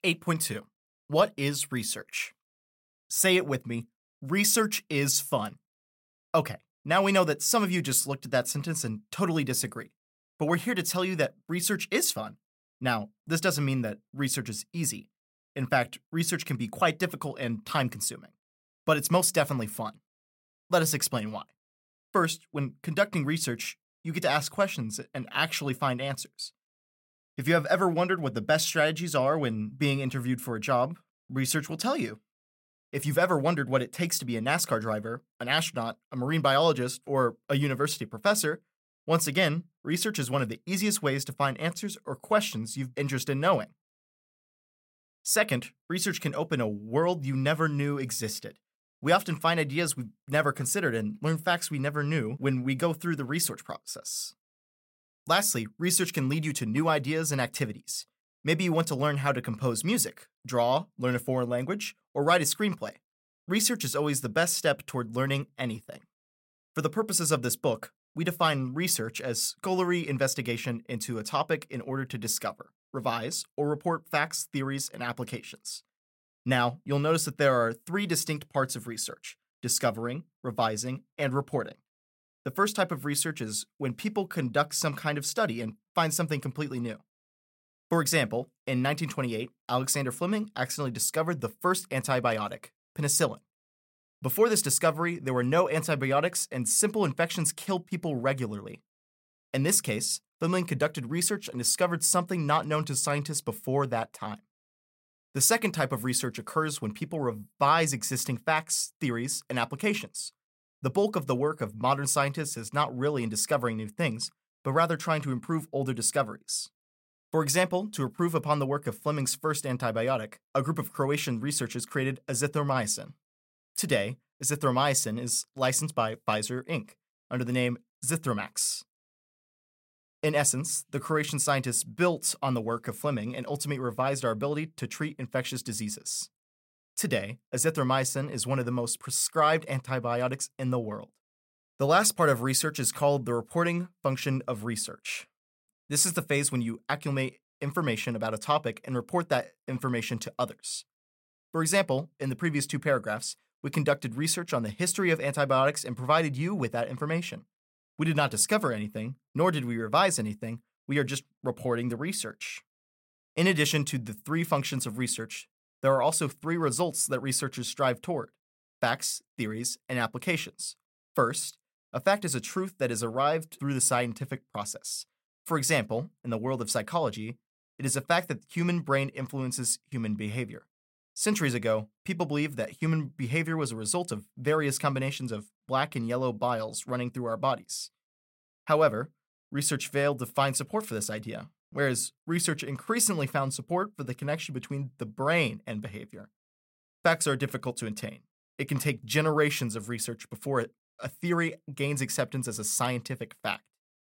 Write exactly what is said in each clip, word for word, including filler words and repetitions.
eight point two. What is research? Say it with me. Research is fun. Okay, now we know that some of you just looked at that sentence and totally disagree. But we're here to tell you that research is fun. Now, this doesn't mean that research is easy. In fact, research can be quite difficult and time-consuming. But it's most definitely fun. Let us explain why. First, when conducting research, you get to ask questions and actually find answers. If you have ever wondered what the best strategies are when being interviewed for a job, research will tell you. If you've ever wondered what it takes to be a NASCAR driver, an astronaut, a marine biologist, or a university professor, once again, research is one of the easiest ways to find answers or questions you've interest in knowing. Second, research can open a world you never knew existed. We often find ideas we've never considered and learn facts we never knew when we go through the research process. Lastly, research can lead you to new ideas and activities. Maybe you want to learn how to compose music, draw, learn a foreign language, or write a screenplay. Research is always the best step toward learning anything. For the purposes of this book, we define research as scholarly investigation into a topic in order to discover, revise, or report facts, theories, and applications. Now, you'll notice that there are three distinct parts of research: discovering, revising, and reporting. The first type of research is when people conduct some kind of study and find something completely new. For example, in nineteen twenty-eight, Alexander Fleming accidentally discovered the first antibiotic, penicillin. Before this discovery, there were no antibiotics and simple infections killed people regularly. In this case, Fleming conducted research and discovered something not known to scientists before that time. The second type of research occurs when people revise existing facts, theories, and applications. The bulk of the work of modern scientists is not really in discovering new things, but rather trying to improve older discoveries. For example, to improve upon the work of Fleming's first antibiotic, a group of Croatian researchers created azithromycin. Today, azithromycin is licensed by Pfizer, Incorporated under the name Zithromax. In essence, the Croatian scientists built on the work of Fleming and ultimately revised our ability to treat infectious diseases. Today, azithromycin is one of the most prescribed antibiotics in the world. The last part of research is called the reporting function of research. This is the phase when you accumulate information about a topic and report that information to others. For example, in the previous two paragraphs, we conducted research on the history of antibiotics and provided you with that information. We did not discover anything, nor did we revise anything. We are just reporting the research. In addition to the three functions of research, there are also three results that researchers strive toward: facts, theories, and applications. First, a fact is a truth that is arrived through the scientific process. For example, in the world of psychology, it is a fact that the human brain influences human behavior. Centuries ago, people believed that human behavior was a result of various combinations of black and yellow biles running through our bodies. However, research failed to find support for this idea, whereas research increasingly found support for the connection between the brain and behavior. Facts are difficult to attain. It can take generations of research before a theory gains acceptance as a scientific fact.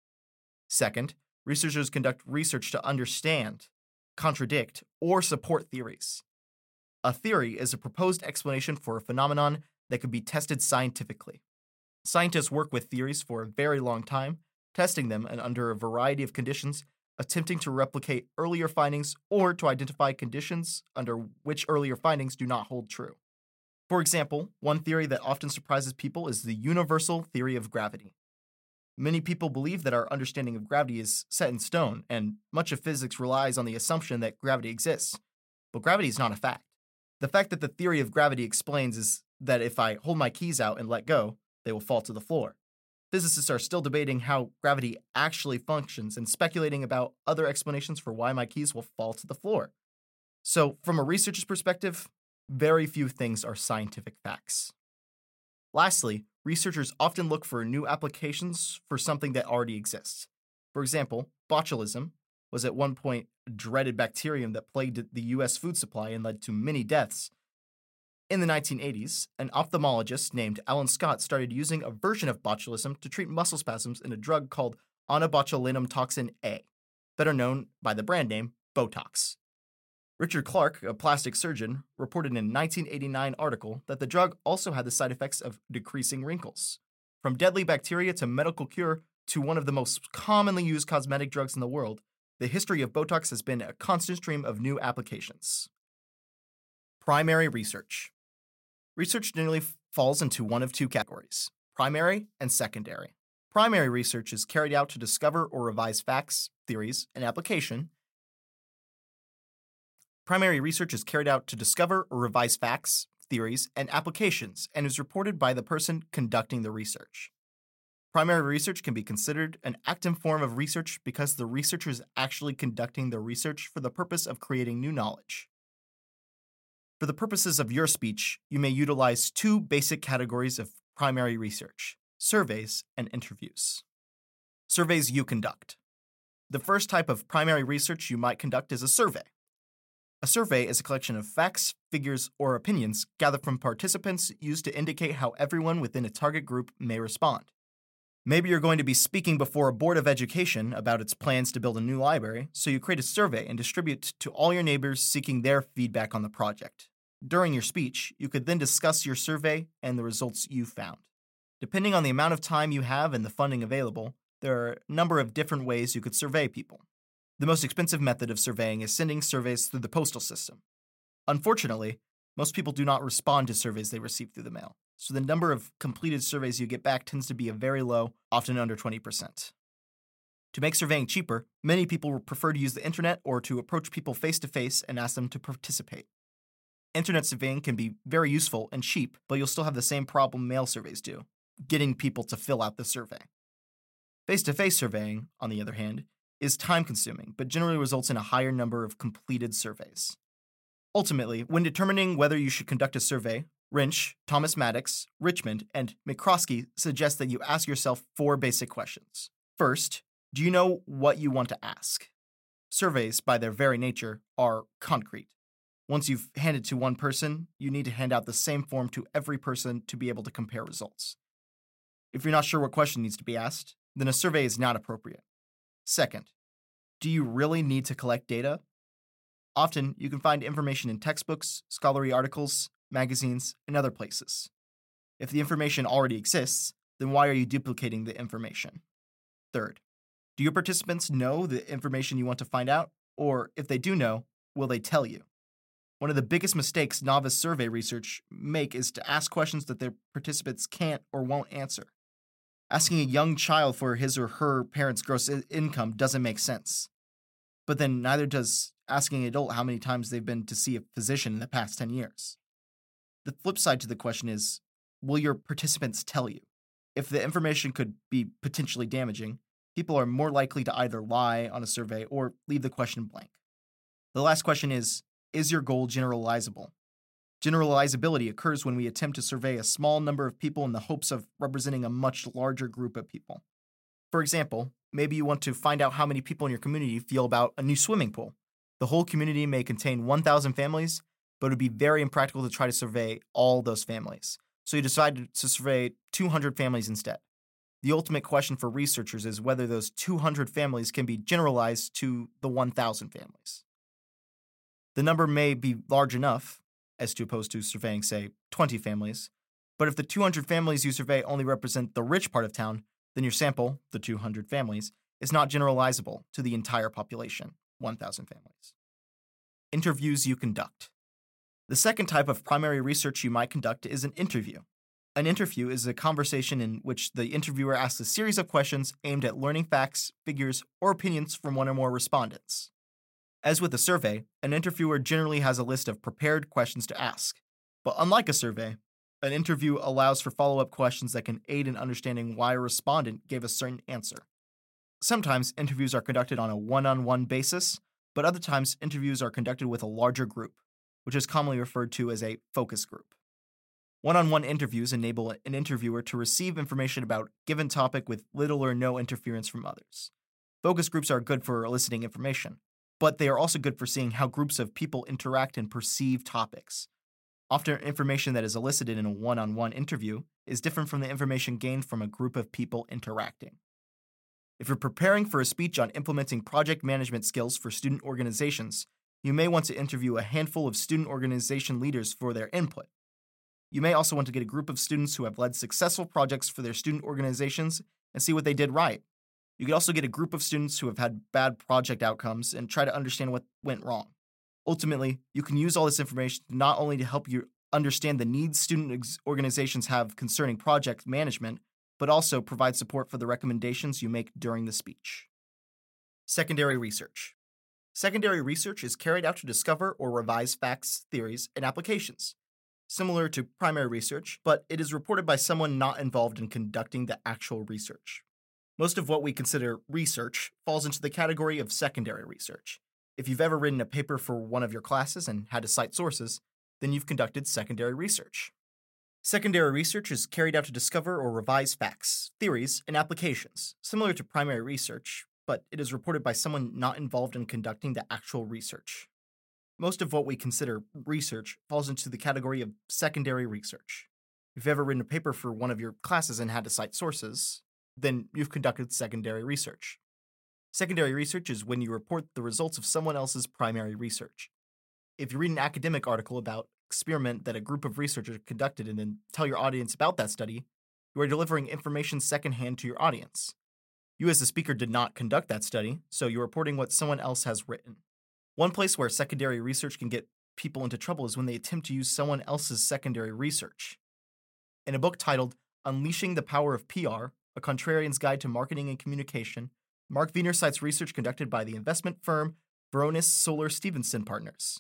Second, researchers conduct research to understand, contradict, or support theories. A theory is a proposed explanation for a phenomenon that could be tested scientifically. Scientists work with theories for a very long time, testing them and under a variety of conditions, attempting to replicate earlier findings or to identify conditions under which earlier findings do not hold true. For example, one theory that often surprises people is the universal theory of gravity. Many people believe that our understanding of gravity is set in stone, and much of physics relies on the assumption that gravity exists. But gravity is not a fact. The fact that the theory of gravity explains is that if I hold my keys out and let go, they will fall to the floor. Physicists are still debating how gravity actually functions and speculating about other explanations for why my keys will fall to the floor. So, from a researcher's perspective, very few things are scientific facts. Lastly, researchers often look for new applications for something that already exists. For example, botulism was at one point a dreaded bacterium that plagued the U S food supply and led to many deaths. In the nineteen eighties, an ophthalmologist named Alan Scott started using a version of botulism to treat muscle spasms in a drug called onabotulinum toxin A, better known by the brand name Botox. Richard Clark, a plastic surgeon, reported in a nineteen eighty-nine article that the drug also had the side effects of decreasing wrinkles. From deadly bacteria to medical cure to one of the most commonly used cosmetic drugs in the world, the history of Botox has been a constant stream of new applications. Primary research. Research generally falls into one of two categories, primary and secondary. Primary research is carried out to discover or revise facts, theories, and application. Primary research is carried out to discover or revise facts, theories, and applications, and is reported by the person conducting the research. Primary research can be considered an active form of research because the researcher is actually conducting the research for the purpose of creating new knowledge. For the purposes of your speech, you may utilize two basic categories of primary research: surveys and interviews. Surveys you conduct. The first type of primary research you might conduct is a survey. A survey is a collection of facts, figures, or opinions gathered from participants used to indicate how everyone within a target group may respond. Maybe you're going to be speaking before a board of education about its plans to build a new library, so you create a survey and distribute it to all your neighbors seeking their feedback on the project. During your speech, you could then discuss your survey and the results you found. Depending on the amount of time you have and the funding available, there are a number of different ways you could survey people. The most expensive method of surveying is sending surveys through the postal system. Unfortunately, most people do not respond to surveys they receive through the mail, so the number of completed surveys you get back tends to be a very low, often under twenty percent. To make surveying cheaper, many people prefer to use the internet or to approach people face-to-face and ask them to participate. Internet surveying can be very useful and cheap, but you'll still have the same problem mail surveys do: getting people to fill out the survey. Face-to-face surveying, on the other hand, is time-consuming, but generally results in a higher number of completed surveys. Ultimately, when determining whether you should conduct a survey, Wrench, Thomas Maddox, Richmond, and McCroskey suggest that you ask yourself four basic questions. First, do you know what you want to ask? Surveys, by their very nature, are concrete. Once you've handed to one person, you need to hand out the same form to every person to be able to compare results. If you're not sure what question needs to be asked, then a survey is not appropriate. Second, do you really need to collect data? Often, you can find information in textbooks, scholarly articles, magazines, and other places. If the information already exists, then why are you duplicating the information? Third, do your participants know the information you want to find out? Or if they do know, will they tell you? One of the biggest mistakes novice survey research make is to ask questions that their participants can't or won't answer. Asking a young child for his or her parents' gross I- income doesn't make sense. But then neither does asking an adult how many times they've been to see a physician in the past ten years. The flip side to the question is, will your participants tell you? If the information could be potentially damaging, people are more likely to either lie on a survey or leave the question blank. The last question is, is your goal generalizable? Generalizability occurs when we attempt to survey a small number of people in the hopes of representing a much larger group of people. For example, maybe you want to find out how many people in your community feel about a new swimming pool. The whole community may contain one thousand families, but it would be very impractical to try to survey all those families. So you decided to survey two hundred families instead. The ultimate question for researchers is whether those two hundred families can be generalized to the one thousand families. The number may be large enough, as to opposed to surveying, say, twenty families, but if the two hundred families you survey only represent the rich part of town, then your sample, the two hundred families, is not generalizable to the entire population, one thousand families. Interviews you conduct. The second type of primary research you might conduct is an interview. An interview is a conversation in which the interviewer asks a series of questions aimed at learning facts, figures, or opinions from one or more respondents. As with a survey, an interviewer generally has a list of prepared questions to ask. But unlike a survey, an interview allows for follow-up questions that can aid in understanding why a respondent gave a certain answer. Sometimes interviews are conducted on a one-on-one basis, but other times interviews are conducted with a larger group, which is commonly referred to as a focus group. One-on-one interviews enable an interviewer to receive information about a given topic with little or no interference from others. Focus groups are good for eliciting information, but they are also good for seeing how groups of people interact and perceive topics. Often, information that is elicited in a one-on-one interview is different from the information gained from a group of people interacting. If you're preparing for a speech on implementing project management skills for student organizations, you may want to interview a handful of student organization leaders for their input. You may also want to get a group of students who have led successful projects for their student organizations and see what they did right. You could also get a group of students who have had bad project outcomes and try to understand what went wrong. Ultimately, you can use all this information not only to help you understand the needs student ex- organizations have concerning project management, but also provide support for the recommendations you make during the speech. Secondary research. Secondary research is carried out to discover or revise facts, theories, and applications. Similar to primary research, but it is reported by someone not involved in conducting the actual research. Most of what we consider research falls into the category of secondary research. If you've ever written a paper for one of your classes and had to cite sources, then you've conducted secondary research. Secondary research is carried out to discover or revise facts, theories, and applications, similar to primary research, but it is reported by someone not involved in conducting the actual research. Most of what we consider research falls into the category of secondary research. If you've ever written a paper for one of your classes and had to cite sources, then you've conducted secondary research. Secondary research is when you report the results of someone else's primary research. If you read an academic article about an experiment that a group of researchers conducted and then tell your audience about that study, you are delivering information secondhand to your audience. You as the speaker did not conduct that study, so you're reporting what someone else has written. One place where secondary research can get people into trouble is when they attempt to use someone else's secondary research. In a book titled Unleashing the Power of P R, A Contrarian's Guide to Marketing and Communication, Mark Wiener cites research conducted by the investment firm Varonis Solar Stevenson Partners.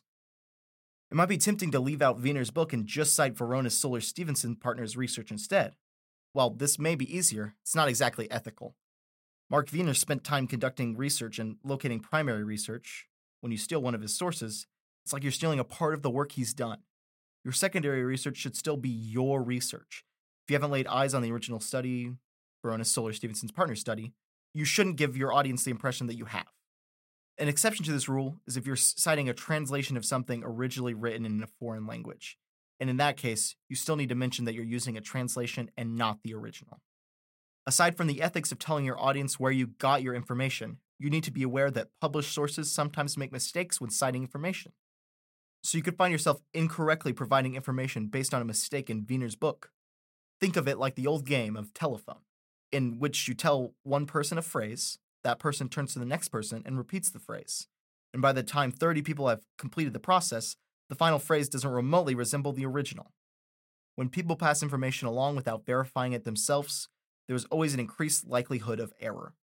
It might be tempting to leave out Wiener's book and just cite Varonis Solar Stevenson Partners' research instead. While this may be easier, it's not exactly ethical. Mark Wiener spent time conducting research and locating primary research. When you steal one of his sources, it's like you're stealing a part of the work he's done. Your secondary research should still be your research. If you haven't laid eyes on the original study, Varonis Solar Stevenson's Partners study, you shouldn't give your audience the impression that you have. An exception to this rule is if you're citing a translation of something originally written in a foreign language. And in that case, you still need to mention that you're using a translation and not the original. Aside from the ethics of telling your audience where you got your information, you need to be aware that published sources sometimes make mistakes when citing information. So you could find yourself incorrectly providing information based on a mistake in Wiener's book. Think of it like the old game of telephone, in which you tell one person a phrase, that person turns to the next person and repeats the phrase. And by the time thirty people have completed the process, the final phrase doesn't remotely resemble the original. When people pass information along without verifying it themselves, there is always an increased likelihood of error.